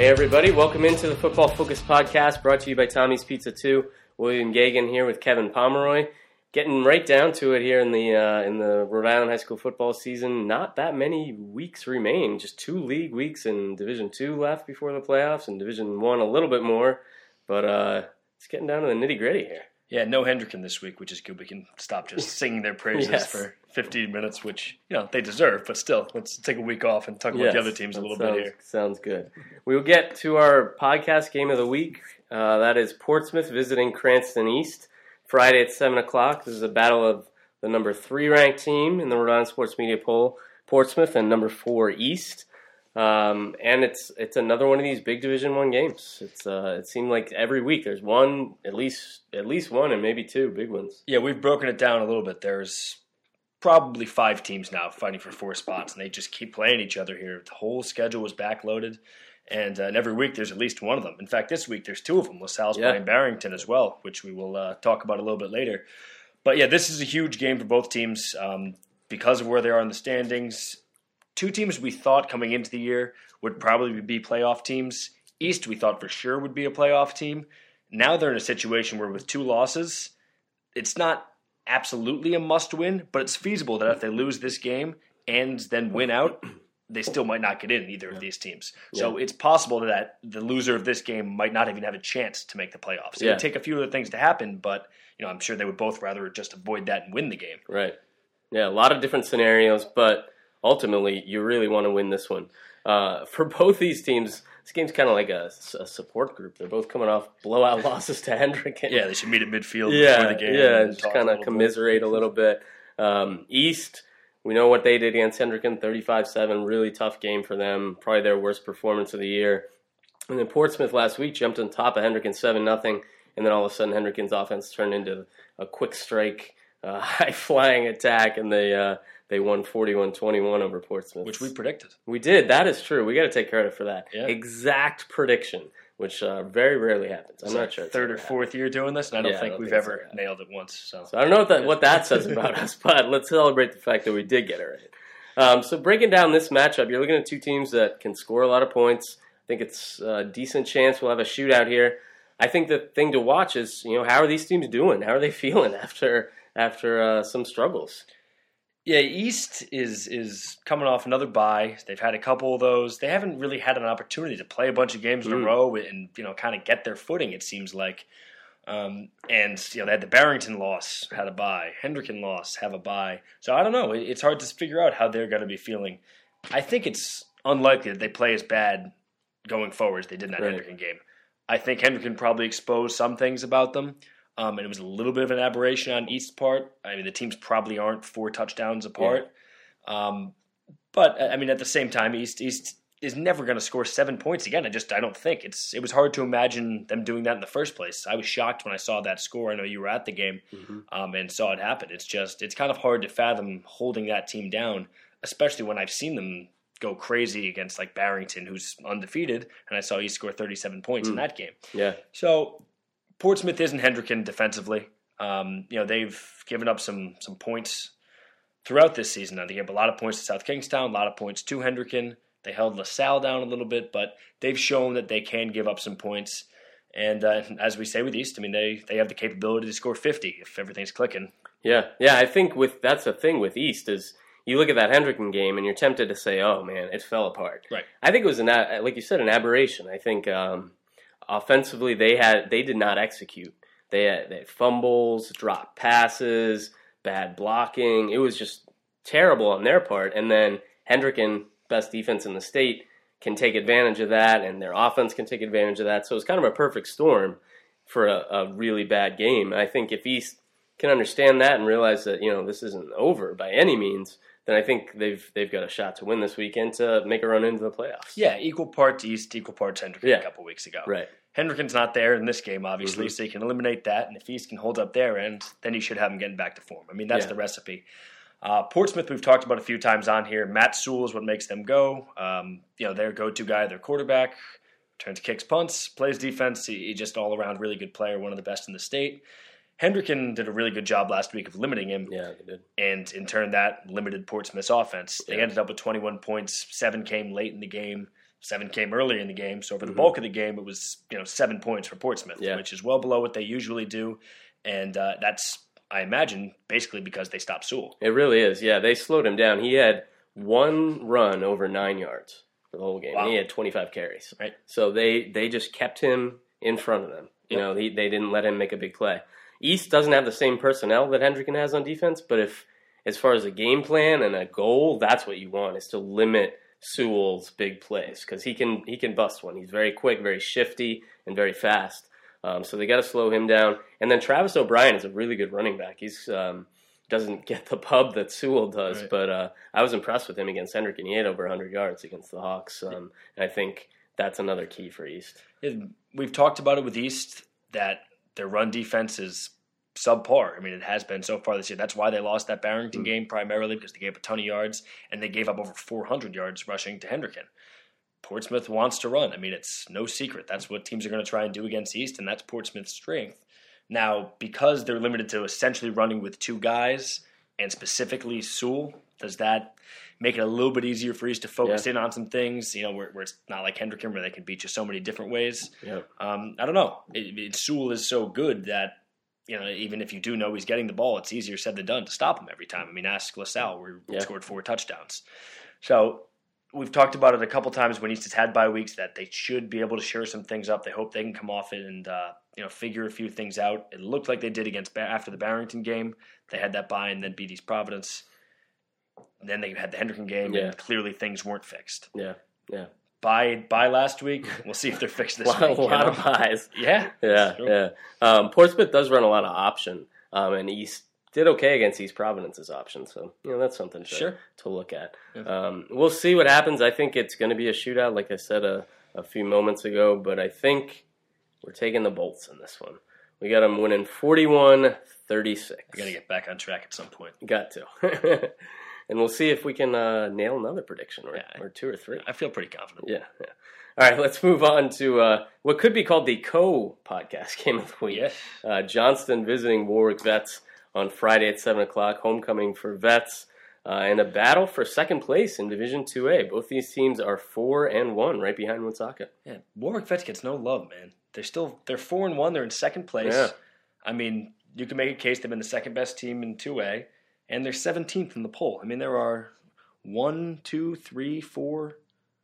Hey everybody, welcome into the Football Focus podcast brought to you by Tommy's Pizza 2. William Gagan here with Kevin Pomeroy. Getting right down to it here in the Rhode Island high school football season. Not that many weeks remain, just 2 league weeks in Division 2 left before the playoffs and Division 1 a little bit more. But it's getting down to the nitty-gritty here. Yeah, no Hendricken this week, which is good. We can stop just singing their praises for 15 minutes, which they deserve. But still, let's take a week off and talk about the other teams a little bit here. Sounds good. We will get to our podcast game of the week. That is Portsmouth visiting Cranston East, Friday at 7 o'clock. This is a battle of the number 3 ranked team in the Rhode Island Sports Media poll, Portsmouth, and number 4 East. And it's another one of these big Division 1 games. It seemed like every week there's one, at least one, and maybe 2 big ones. Yeah, we've broken it down a little bit. There's probably 5 teams now fighting for 4 spots, and they just keep playing each other here. The whole schedule was backloaded, and every week there's at least one of them. In fact, this week there's 2 of them, LaSalle's playing Barrington as well, which we will talk about a little bit later. But yeah, this is a huge game for both teams because of where they are in the standings. 2 teams we thought coming into the year would probably be playoff teams. East we thought for sure would be a playoff team. Now they're in a situation where with 2 losses, it's not absolutely a must-win, but it's feasible that if they lose this game and then win out, they still might not get in either of these teams. So it's possible that the loser of this game might not even have a chance to make the playoffs. It would take a few other things to happen, but I'm sure they would both rather just avoid that and win the game. Right. Yeah, a lot of different scenarios, but ultimately, you really want to win this one. For both these teams, this game's kind of like a support group. They're both coming off blowout losses to Hendricken. Yeah, they should meet at midfield before the game. Yeah, just kind of commiserate a little bit. East, we know what they did against Hendricken, 35-7, really tough game for them, probably their worst performance of the year. And then Portsmouth last week jumped on top of Hendricken 7-0, and then all of a sudden Hendricken's offense turned into a quick strike, high-flying attack, and they won 41-21 over Portsmouth. Which we predicted. We did. That is true. We got to take credit for that. Yeah. Exact prediction, which very rarely happens. I'm not sure. Third or fourth year doing this, and I don't think we've ever nailed it once. So I don't know what that says about us, but let's celebrate the fact that we did get it right. So breaking down this matchup, you're looking at 2 teams that can score a lot of points. I think it's a decent chance we'll have a shootout here. I think the thing to watch is, how are these teams doing? How are they feeling after some struggles? Yeah, East is coming off another bye. They've had a couple of those. They haven't really had an opportunity to play a bunch of games in a row and kind of get their footing, it seems like. And they had the Barrington loss, had a bye. Hendricken loss, have a bye. So I don't know. It's hard to figure out how they're going to be feeling. I think it's unlikely that they play as bad going forward as they did in that Hendricken game. I think Hendricken probably exposed some things about them. And it was a little bit of an aberration on East's part. I mean, the teams probably aren't 4 touchdowns apart. Yeah. But, I mean, at the same time, East is never going to score 7 points again. I don't think. It was hard to imagine them doing that in the first place. I was shocked when I saw that score. I know you were at the game and saw it happen. It's kind of hard to fathom holding that team down, especially when I've seen them go crazy against, like, Barrington, who's undefeated, and I saw East score 37 points in that game. Yeah. So Portsmouth isn't Hendricken defensively. They've given up some points throughout this season. They gave a lot of points to South Kingstown, a lot of points to Hendricken. They held LaSalle down a little bit, but they've shown that they can give up some points. And as we say with East, I mean, they have the capability to score 50 if everything's clicking. Yeah. I think that's the thing with East is you look at that Hendricken game and you're tempted to say, oh, man, it fell apart. Right. I think it was, like you said, an aberration. I think offensively, they did not execute. They had fumbles, dropped passes, bad blocking. It was just terrible on their part. And then Hendricken, best defense in the state, can take advantage of that, and their offense can take advantage of that. So it's kind of a perfect storm for a really bad game. And I think if East can understand that and realize that this isn't over by any means, then I think they've got a shot to win this weekend to make a run into the playoffs. Yeah, equal parts East, equal parts Hendricken a couple weeks ago. Right. Hendricken's not there in this game, obviously, so you can eliminate that. And if East can hold up their end, then you should have them getting back to form. I mean, that's the recipe. Portsmouth, we've talked about a few times on here. Matt Sewell is what makes them go. Their go-to guy, their quarterback, turns kicks, punts, plays defense. He's just all-around really good player, one of the best in the state. Hendricken did a really good job last week of limiting him. Yeah, they did. And in turn, that limited Portsmouth's offense. They ended up with 21 points. 7 came late in the game. 7 came early in the game. So for the bulk of the game, it was 7 points for Portsmouth, which is well below what they usually do. And that's, I imagine, basically because they stopped Sewell. It really is. Yeah, they slowed him down. He had one run over 9 yards for the whole game. Wow. He had 25 carries. Right. So they just kept him in front of them. They didn't let him make a big play. East doesn't have the same personnel that Hendricken has on defense, but if as far as a game plan and a goal, that's what you want, is to limit Sewell's big plays, because he can bust one. He's very quick, very shifty, and very fast. So they got to slow him down. And then Travis O'Brien is a really good running back. He's doesn't get the pub that Sewell does, right. But I was impressed with him against Hendricken. He had over 100 yards against the Hawks, and I think that's another key for East. We've talked about it with East, that their run defense is subpar. I mean, it has been so far this year. That's why they lost that Barrington game primarily, because they gave up a ton of yards, and they gave up over 400 yards rushing to Hendricken. Portsmouth wants to run. I mean, it's no secret. That's what teams are going to try and do against East, and that's Portsmouth's strength. Now, because they're limited to essentially running with 2 guys, and specifically Sewell, does that make it a little bit easier for East to focus in on some things, where it's not like Hendricken, where they can beat you so many different ways? Yeah. I don't know. Sewell is so good that, even if you do know he's getting the ball, it's easier said than done to stop him every time. I mean, ask LaSalle, where he scored 4 touchdowns. So we've talked about it a couple times when East has had bye weeks, that they should be able to shore some things up. They hope they can come off it and figure a few things out. It looked like they did after the Barrington game. They had that bye and then beat East Providence. And then they had the Hendricken game, and clearly things weren't fixed. Yeah. Bye last week. We'll see if they're fixed this week. A lot of buys. Yeah. Portsmouth does run a lot of option, and East did okay against East Providence's option. So, that's something to look at. Yeah. We'll see what happens. I think it's going to be a shootout, like I said a few moments ago, but I think we're taking the Bolts in this one. We got them winning 41-36. We got to get back on track at some point. Got to. And we'll see if we can nail another prediction, or 2 or 3. I feel pretty confident. Yeah. All right, let's move on to what could be called the co-podcast game of the week. Yeah. Johnston visiting Warwick Vets on Friday at 7 o'clock, homecoming for Vets, and a battle for second place in Division 2A. Both these teams are 4-1, right behind Woonsocket. Yeah, Warwick Vets gets no love, man. They're 4-1. They're in second place. Yeah. I mean, you can make a case they've been the second best team in 2A. And they're 17th in the poll. I mean, there are 1, 2, 3, 4,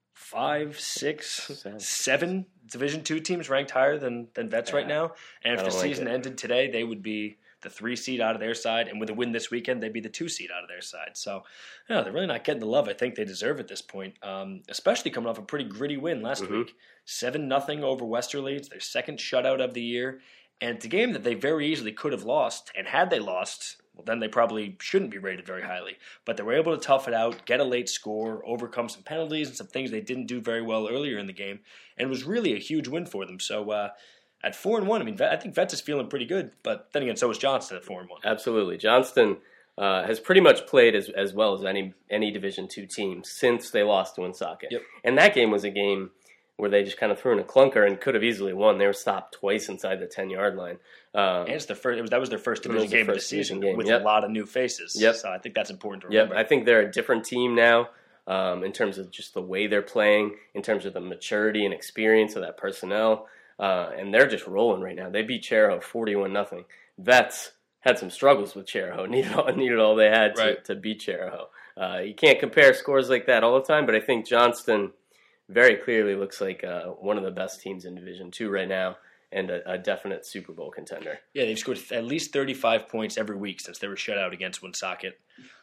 5, 6, 7 Division II teams ranked higher than Vets right now. And if the season ended today, they would be the 3 seed out of their side. And with a win this weekend, they'd be the 2 seed out of their side. So, they're really not getting the love I think they deserve at this point, especially coming off a pretty gritty win last week. 7-0 over Westerly. It's their second shutout of the year. And it's a game that they very easily could have lost. And had they lost, well, then they probably shouldn't be rated very highly. But they were able to tough it out, get a late score, overcome some penalties and some things they didn't do very well earlier in the game. And it was really a huge win for them. So at 4-1, I mean, I think Vets is feeling pretty good. But then again, so is Johnston at 4-1. Absolutely. Johnston has pretty much played as well as any Division II team since they lost to Woonsocket. Yep. And that game was a game where they just kind of threw in a clunker and could have easily won. They were stopped twice inside the 10-yard line. And it's that was their first division game of the season with a lot of new faces. Yep. So I think that's important to remember. I think they're a different team now in terms of just the way they're playing, in terms of the maturity and experience of that personnel. And they're just rolling right now. They beat Cheraho 41-0. Vets had some struggles with Cheraho, needed all they had to beat Cheraho. You can't compare scores like that all the time, but I think Johnston very clearly looks like one of the best teams in Division II right now, and a definite Super Bowl contender. Yeah, they've scored at least 35 points every week since they were shut out against Woonsocket.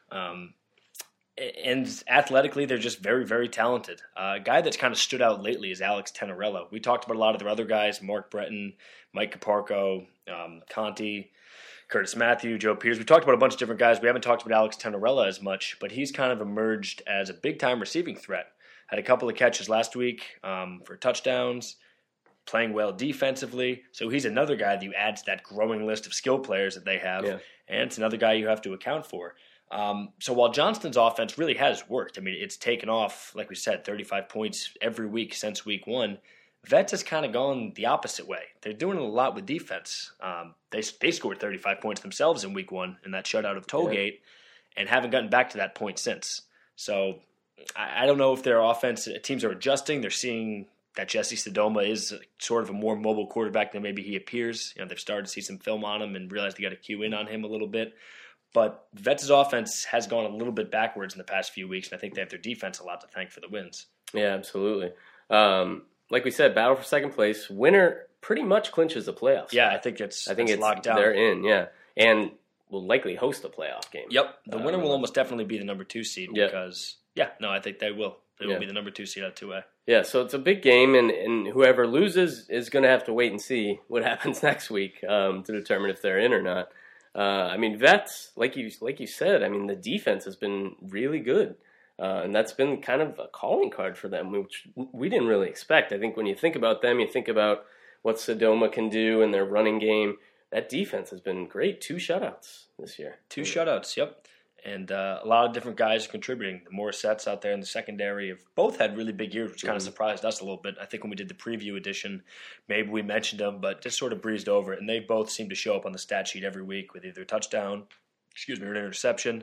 And athletically, they're just very, very talented. A guy that's kind of stood out lately is Alex Tenorello. We talked about a lot of their other guys, Mark Breton, Mike Caparco, Conti, Curtis Matthew, Joe Peters. We talked about a bunch of different guys. We haven't talked about Alex Tenorello as much, but he's kind of emerged as a big-time receiving threat. Had a couple of catches last week for touchdowns, playing well defensively. So he's another guy that you add to that growing list of skill players that they have, and it's another guy you have to account for. So while Johnston's offense really has worked, I mean, it's taken off, like we said, 35 points every week since week 1. Vets has kind of gone the opposite way. They're doing a lot with defense. They scored 35 points themselves in week 1 in that shutout of Tollgate and haven't gotten back to that point since. So I don't know if their offense teams are adjusting. They're seeing that Jesse Sodoma is sort of a more mobile quarterback than maybe he appears. They've started to see some film on him and realized they got to cue in on him a little bit. But Vets' offense has gone a little bit backwards in the past few weeks, and I think they have their defense a lot to thank for the wins. Yeah, absolutely. Like we said, battle for second place. Winner pretty much clinches the playoffs. Yeah, I think it's locked down. They're in, yeah. And will likely host a playoff game. Yep. The winner will almost definitely be the number 2 seed because, I think they will. They will be the number 2 seed out of 2A. Yeah, so it's a big game, and whoever loses is going to have to wait and see what happens next week to determine if they're in or not. Vets, like you said, the defense has been really good. And that's been kind of a calling card for them, which we didn't really expect. I think when you think about them, you think about what Sodoma can do in their running game. That defense has been great. 2 shutouts this year. 2 shutouts, yep. And a lot of different guys contributing. The Morissettes out there in the secondary have both had really big years, which kind of surprised us a little bit. I think when we did the preview edition, maybe we mentioned them, but just sort of breezed over it. And they both seem to show up on the stat sheet every week with either a touchdown, or an interception.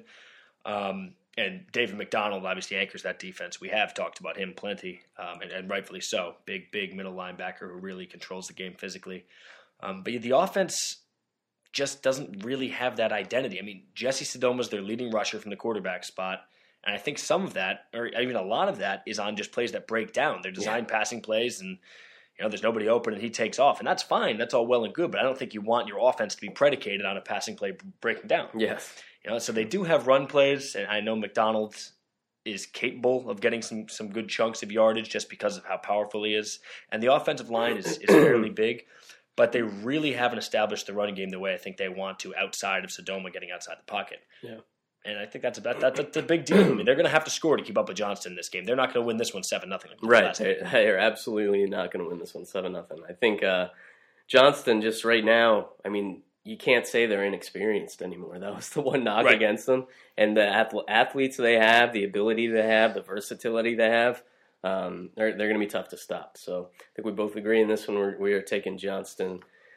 And David McDonald obviously anchors that defense. We have talked about him plenty, and rightfully so. Big middle linebacker who really controls the game physically. But the offense just doesn't really have that identity. Jesse Sodoma's their leading rusher from the quarterback spot, and I think some of that, or even a lot of that, is on just plays that break down. They're designed passing plays, and there's nobody open, and he takes off, and that's fine. That's all well and good, but I don't think you want your offense to be predicated on a passing play breaking down. Yes. So they do have run plays, and I know McDonald is capable of getting some good chunks of yardage just because of how powerful he is. And the offensive line is fairly big, but they really haven't established the running game the way I think they want to outside of Sodoma getting outside the pocket. Yeah. And I think that's a big deal. They're going to have to score to keep up with Johnston in this game. They're not going to win this one 7-0. Right. They're absolutely not going to win this one 7-0. I think Johnston just right now, you can't say they're inexperienced anymore. That was the one knock against them. And the athletes they have, the ability they have, the versatility they have, they're going to be tough to stop. So I think we both agree in this one. We are taking Johnston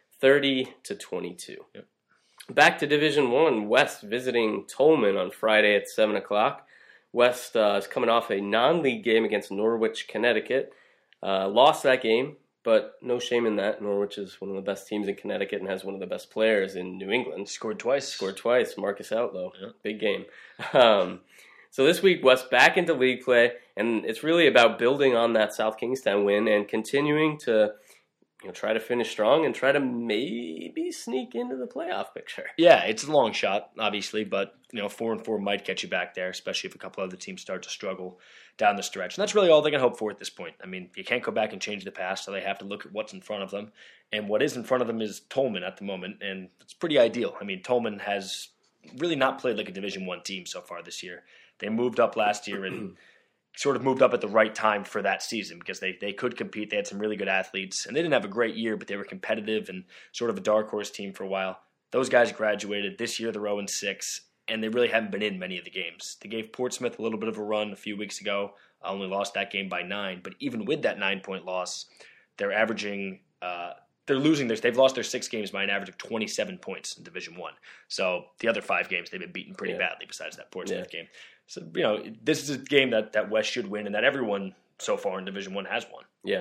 30-22. Yep. Back to Division I, West visiting Tolman on Friday at 7 o'clock. West is coming off a non-league game against Norwich, Connecticut. Lost that game. But no shame in that. Norwich is one of the best teams in Connecticut and has one of the best players in New England. Scored twice. Marcus Outlaw. Yeah. Big game. So this week, West back into league play, and it's really about building on that South Kingstown win and continuing to try to finish strong and try to maybe sneak into the playoff picture. Yeah, it's a long shot, obviously, but 4-4 might get you back there, especially if a couple other teams start to struggle down the stretch. And that's really all they can hope for at this point. You can't go back and change the past, so they have to look at what's in front of them. And what is in front of them is Tolman at the moment, and it's pretty ideal. Tolman has really not played like a Division I team so far this year. They moved up last year and sort of moved up at the right time for that season because they could compete. They had some really good athletes, and they didn't have a great year, but they were competitive and sort of a dark horse team for a while. Those guys graduated. This year they're 0-6, and they really haven't been in many of the games. They gave Portsmouth a little bit of a run a few weeks ago. I only lost that game by 9, but even with that 9-point loss, they're averaging they've lost their 6 games by an average of 27 points in Division I. So the other 5 games they've been beaten pretty badly besides that Portsmouth game. So, this is a game that West should win and that everyone so far in Division I has won. Yeah.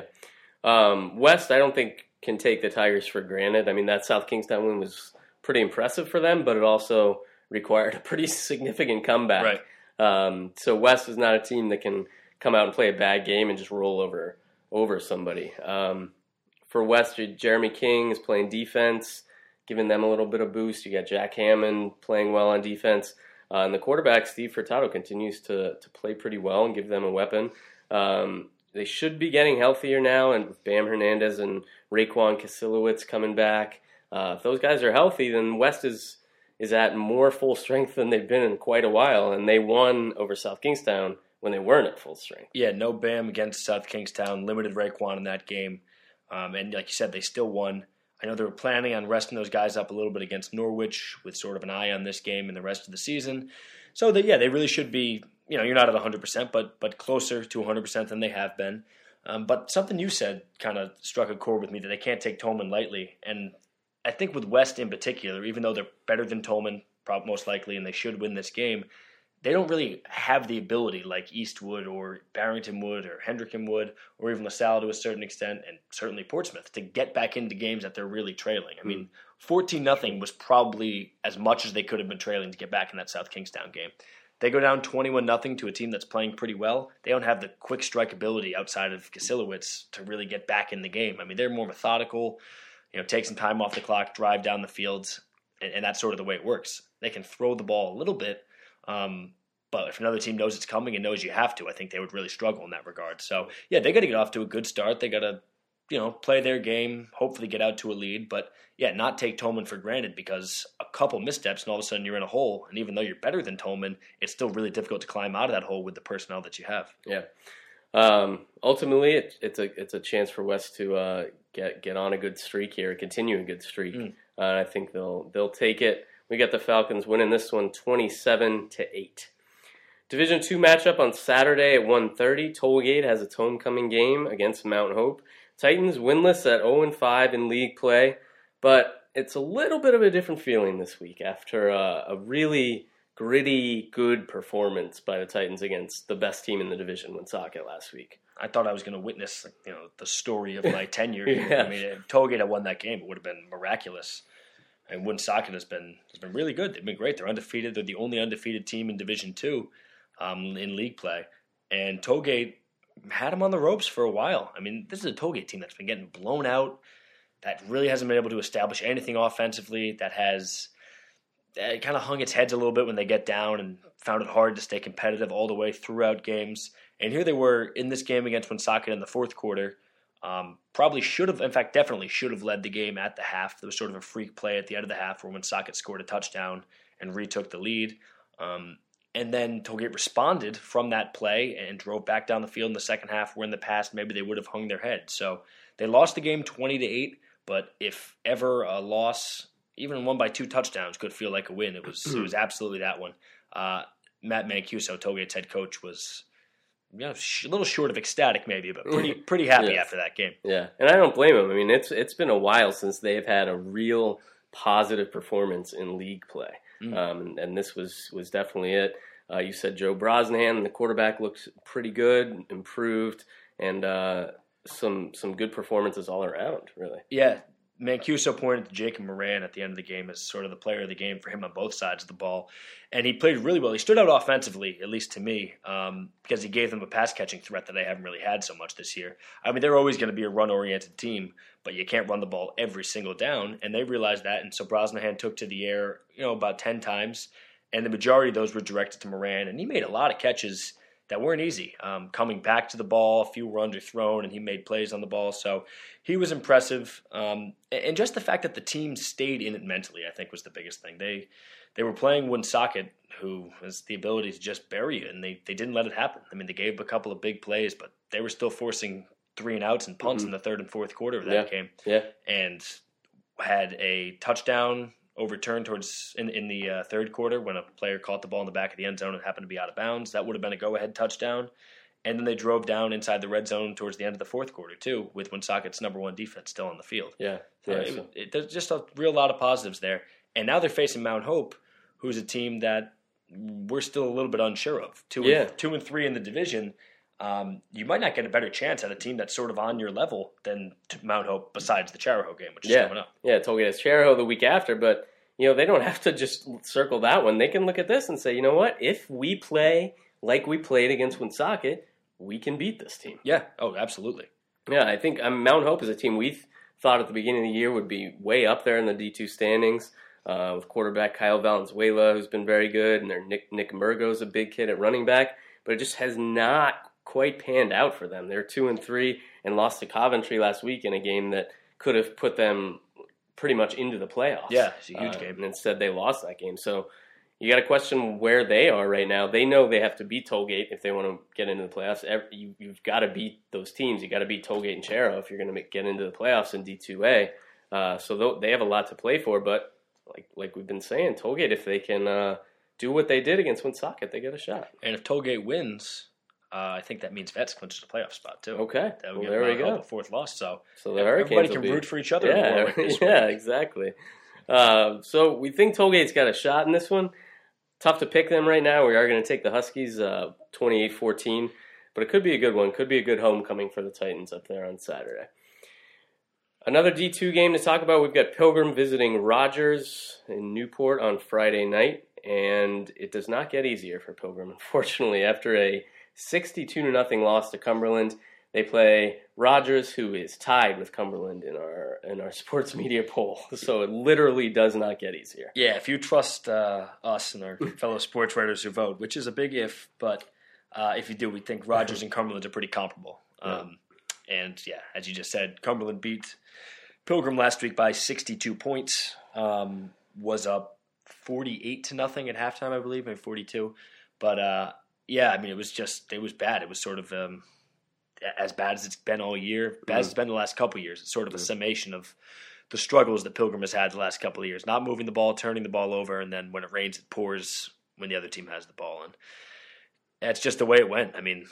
West, I don't think, can take the Tigers for granted. That South Kingstown win was pretty impressive for them, but it also required a pretty significant comeback. Right. So West is not a team that can come out and play a bad game and just roll over somebody. For West, Jeremy King is playing defense, giving them a little bit of boost. You got Jack Hammond playing well on defense. And the quarterback, Steve Furtado, continues to play pretty well and give them a weapon. They should be getting healthier now, and with Bam Hernandez and Raekwon Kasilowitz coming back. If those guys are healthy, then West is at more full strength than they've been in quite a while, and they won over South Kingstown when they weren't at full strength. Yeah, no Bam against South Kingstown, limited Raekwon in that game. And like you said, they still won. I know they were planning on resting those guys up a little bit against Norwich with sort of an eye on this game and the rest of the season. So, they really should be, you're not at 100%, but closer to 100% than they have been. But something you said kind of struck a chord with me that they can't take Tolman lightly. And I think with West in particular, even though they're better than Tolman, most likely, and they should win this game, they don't really have the ability like East would or Barrington would or Hendricken would or even LaSalle to a certain extent, and certainly Portsmouth, to get back into games that they're really trailing. I mean, 14-0 was probably as much as they could have been trailing to get back in that South Kingstown game. They go down 21-0 to a team that's playing pretty well. They don't have the quick strike ability outside of Kasilowitz to really get back in the game. I mean, they're more methodical, take some time off the clock, drive down the field, and that's sort of the way it works. They can throw the ball a little bit, but if another team knows it's coming and knows you have to, I think they would really struggle in that regard. So, yeah, they got to get off to a good start. They got to, play their game, hopefully get out to a lead, but yeah, not take Tolman for granted, because a couple missteps and all of a sudden you're in a hole. And even though you're better than Tolman, it's still really difficult to climb out of that hole with the personnel that you have. Yeah. Ultimately, it's a chance for West to get on a good streak here, continue a good streak. I think they'll take it. We got the Falcons winning this one 27-8. Division II matchup on Saturday at 1:30. Tollgate has its homecoming game against Mount Hope. Titans winless at 0-5 in league play, but it's a little bit of a different feeling this week after a really gritty, good performance by the Titans against the best team in the division, Woonsocket, last week. I thought I was going to witness, the story of my tenure. Yeah. I mean, if Tollgate had won that game, it would have been miraculous. And Woonsocket has been really good. They've been great. They're undefeated. They're the only undefeated team in Division II in league play. And Tollgate had them on the ropes for a while. I mean, this is a Tollgate team that's been getting blown out, that really hasn't been able to establish anything offensively, that has kind of hung its heads a little bit when they get down and found it hard to stay competitive all the way throughout games. And here they were in this game against Woonsocket in the fourth quarter. Probably should have, in fact, definitely should have led the game at the half. There was sort of a freak play at the end of the half where Woonsocket scored a touchdown and retook the lead. And then Tollgate responded from that play and drove back down the field in the second half, where in the past maybe they would have hung their head. So they lost the game 20-8, but if ever a loss, even one by 2 touchdowns, could feel like a win, it was absolutely that one. Matt Mancuso, Tollgate's head coach, was a little short of ecstatic maybe, but pretty happy after that game. Yeah, and I don't blame him. I mean, it's been a while since they've had a real positive performance in league play. And this was definitely it. You said Joe Brosnahan, the quarterback, looks pretty good, improved, and some good performances all around, really. Yeah, Mancuso pointed to Jacob Moran at the end of the game as sort of the player of the game for him on both sides of the ball, and he played really well. He stood out offensively, at least to me, because he gave them a pass-catching threat that they haven't really had so much this year. I mean, they're always going to be a run-oriented team, but you can't run the ball every single down, and they realized that, and so Brosnahan took to the air, about 10 times, and the majority of those were directed to Moran, and he made a lot of catches that weren't easy. Coming back to the ball, a few were underthrown, and he made plays on the ball, so he was impressive. And just the fact that the team stayed in it mentally, I think, was the biggest thing. They were playing Woonsocket, who has the ability to just bury you, and they didn't let it happen. I mean, they gave a couple of big plays, but they were still forcing 3-and-outs and punts in the third and fourth quarter of that game. Yeah. And had a touchdown overturned in the third quarter when a player caught the ball in the back of the end zone and happened to be out of bounds. That would have been a go-ahead touchdown. And then they drove down inside the red zone towards the end of the fourth quarter, too, with Woonsocket's number one defense still on the field. Yeah. There's just a real lot of positives there. And now they're facing Mount Hope, who's a team that we're still a little bit unsure of. 2-3 in the division. You might not get a better chance at a team that's sort of on your level than Mount Hope, besides the Charahoe game, which is coming up. Yeah, Tollgate has Charahoe the week after, but they don't have to just circle that one. They can look at this and say, you know what? If we play like we played against Woonsocket, we can beat this team. Yeah. Oh, absolutely. Yeah, I think Mount Hope is a team we thought at the beginning of the year would be way up there in the D2 standings. With quarterback Kyle Valenzuela, who's been very good, and their Nick Murgo's a big kid at running back, but it just has not quite panned out for them. They're 2-3 and lost to Coventry last week in a game that could have put them pretty much into the playoffs. Yeah, it's a huge game. And instead they lost that game. So you got to question where they are right now. They know they have to beat Tollgate if they want to get into the playoffs. You've got to beat those teams. You got to beat Tollgate and Charahoe if you're going to get into the playoffs in D2A. So they have a lot to play for, but like we've been saying, Tollgate, if they can do what they did against Woonsocket, they get a shot. And if Tollgate wins, I think that means Vets clinches the playoff spot too. Okay, that would there we go. The fourth loss, so the Hurricanes everybody can root for each other. Yeah, exactly. So we think Tollgate's got a shot in this one. Tough to pick them right now. We are going to take the Huskies 28-14, but it could be a good one. Could be a good homecoming for the Titans up there on Saturday. Another D2 game to talk about. We've got Pilgrim visiting Rogers in Newport on Friday night, and it does not get easier for Pilgrim, unfortunately. After a 62-0 loss to Cumberland, they play Rogers, who is tied with Cumberland in our sports media poll. So it literally does not get easier. Yeah, if you trust us and our fellow sports writers who vote, which is a big if, but if you do, we think Rogers and Cumberland are pretty comparable. And yeah, as you just said, Cumberland beat Pilgrim last week by 62 points. Was up 48-0 at halftime, I believe, maybe 42. But yeah, I mean, it was bad. It was sort of as bad as it's been all year, bad as it's been the last couple of years. It's sort of a summation of the struggles that Pilgrim has had the last couple of years. Not moving the ball, turning the ball over, and then when it rains, it pours when the other team has the ball. And that's just the way it went. I mean,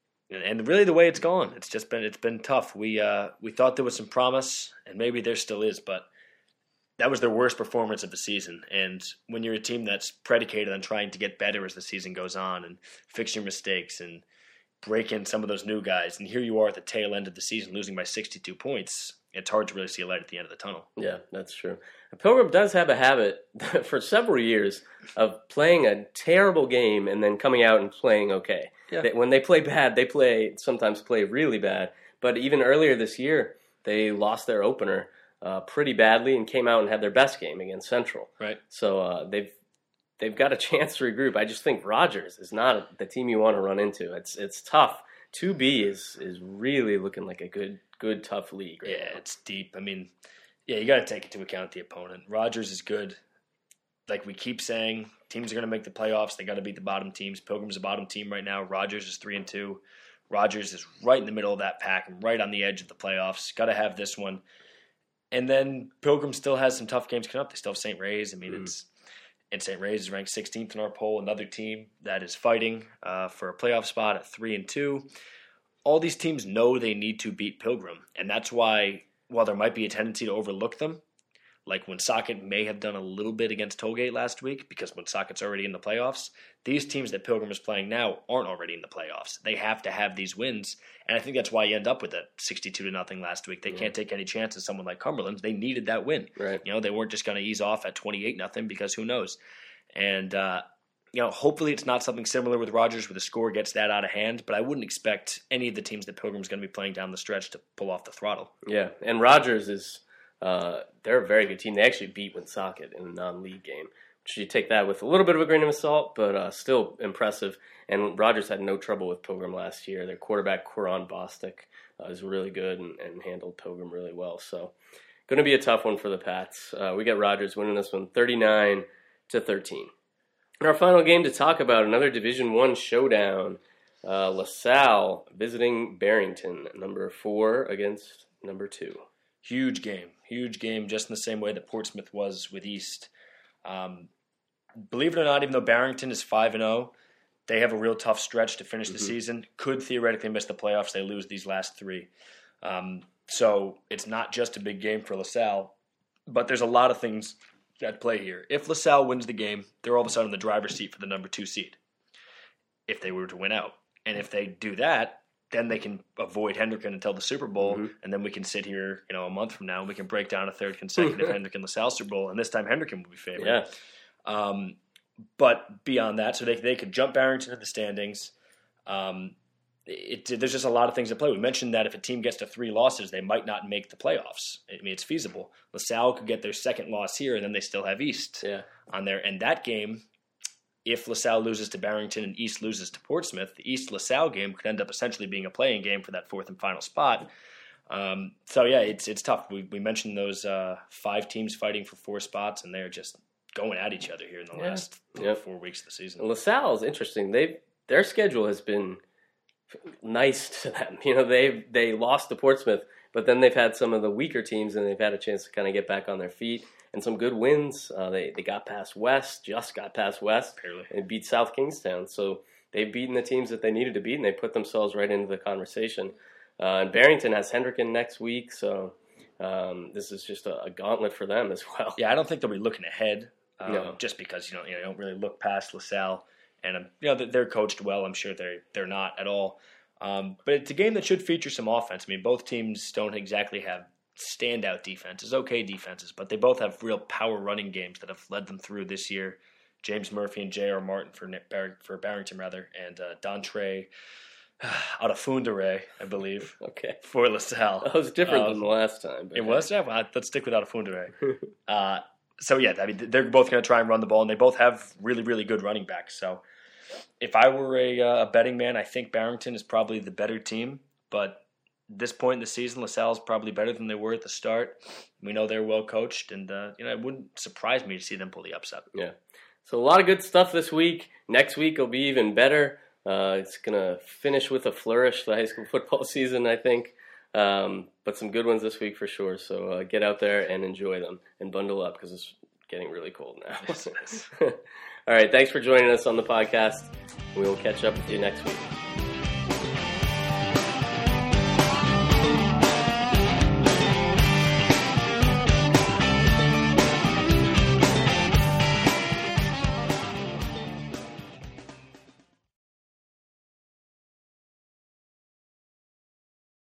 and really the way it's gone. It's been tough. We thought there was some promise, and maybe there still is, but that was their worst performance of the season. And when you're a team that's predicated on trying to get better as the season goes on and fix your mistakes and break in some of those new guys, and here you are at the tail end of the season losing by 62 points, it's hard to really see a light at the end of the tunnel. Yeah, that's true. Pilgrim does have a habit for several years of playing a terrible game and then coming out and playing okay. Yeah. When they play bad, they sometimes play really bad. But even earlier this year, they lost their opener pretty badly and came out and had their best game against Central. Right. So they've got a chance to regroup. I just think Rogers is not the team you want to run into. It's tough. 2B is really looking like a good tough league. Right now. It's deep. I mean, yeah, you got to take into account the opponent. Rogers is good. Like we keep saying, teams are going to make the playoffs. They got to beat the bottom teams. Pilgrim's a bottom team right now. Rogers is 3-2. Rogers is right in the middle of that pack and right on the edge of the playoffs. Got to have this one. And then Pilgrim still has some tough games coming up. They still have St. Ray's. I mean, and St. Ray's is ranked 16th in our poll. Another team that is fighting for a playoff spot at 3-2. All these teams know they need to beat Pilgrim, and that's why, while there might be a tendency to overlook them, like Woonsocket may have done a little bit against Tollgate last week because Woonsocket's already in the playoffs, these teams that Pilgrim is playing now aren't already in the playoffs. They have to have these wins, and I think that's why you end up with that 62-0 last week. They can't take any chances. Someone like Cumberland, they needed that win. Right. You know, they weren't just going to ease off at 28-0 because who knows. And you know, hopefully it's not something similar with Rogers where the score gets that out of hand, but I wouldn't expect any of the teams that Pilgrim's going to be playing down the stretch to pull off the throttle. Yeah, and Rogers is they're a very good team. They actually beat Woonsocket in a non-league game. You take that with a little bit of a grain of salt, but still impressive. And Rogers had no trouble with Pilgrim last year. Their quarterback, Coron Bostic, is really good and handled Pilgrim really well. So going to be a tough one for the Pats. We got Rogers winning this one 39-13. And our final game to talk about, another Division I showdown. LaSalle visiting Barrington, number 4 against number 2. Huge game, just in the same way that Portsmouth was with East. Believe it or not, even though Barrington is 5-0, they have a real tough stretch to finish the season. Could theoretically miss the playoffs. They lose these last 3. So it's not just a big game for LaSalle, but there's a lot of things at play here. If LaSalle wins the game, they're all of a sudden in the driver's seat for the number 2 seed, if they were to win out. And if they do that, then they can avoid Hendricken until the Super Bowl, and then we can sit here, a month from now, and we can break down a third consecutive Hendricken-LaSalle Super Bowl, and this time Hendricken will be favored. Yeah. But beyond that, so they could jump Barrington in the standings. There's just a lot of things at play. We mentioned that if a team gets to 3 losses, they might not make the playoffs. I mean, it's feasible. LaSalle could get their second loss here, and then they still have East on there. And that game, if LaSalle loses to Barrington and East loses to Portsmouth, the East-LaSalle game could end up essentially being a playing game for that 4th and final spot. So, yeah, it's tough. We mentioned those 5 teams fighting for 4 spots, and they're just going at each other here in the last 4 weeks of the season. LaSalle is interesting. Their schedule has been nice to them. They lost to Portsmouth, but then they've had some of the weaker teams, and they've had a chance to kind of get back on their feet. And some good wins. They got past West, Barely. and beat South Kingstown. So they've beaten the teams that they needed to beat, and they put themselves right into the conversation. And Barrington has Hendricken next week, so this is just a gauntlet for them as well. Yeah, I don't think they'll be looking ahead. No. just because you don't really look past LaSalle, and they're coached well. I'm sure they're not at all. But it's a game that should feature some offense. I mean, both teams don't exactly have standout defenses, okay defenses, but they both have real power running games that have led them through this year. James Murphy and J.R. Martin for Barrington, and Dontre Adefundere, I believe, Okay. for LaSalle. That was different than the last time. But It was? Yeah, well, let's stick with Adefundere. So, yeah, I mean, they're both going to try and run the ball, and they both have really, really good running backs. So, if I were a betting man, I think Barrington is probably the better team. But at this point in the season, LaSalle is probably better than they were at the start. We know they're well coached, and it wouldn't surprise me to see them pull the upset. Yeah. So a lot of good stuff this week. Next week will be even better. It's going to finish with a flourish, the high school football season, I think. But some good ones this week for sure. So get out there and enjoy them and bundle up because it's getting really cold now. Yes, it is. All right. Thanks for joining us on the podcast. We will catch up with you next week.